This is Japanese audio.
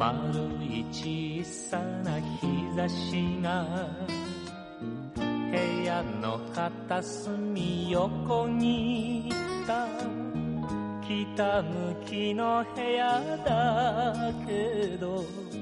丸い小さな日差しが部屋の片隅横にいた。北向きの部屋だけど